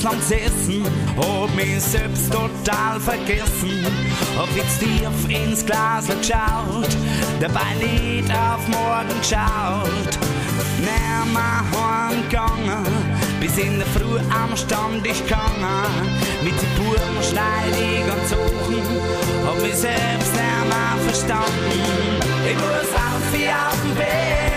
lang gesessen, hab mich selbst total vergessen. Hab jetzt tief ins Glas geschaut, dabei nicht auf morgen geschaut. Nimmer heimgegangen, bis in der Früh am Stand ich gegangen. Mit den Buben schneid ich ganz hoch, hab mich selbst nimmer verstanden. Ich muss auf wie auf dem Weg.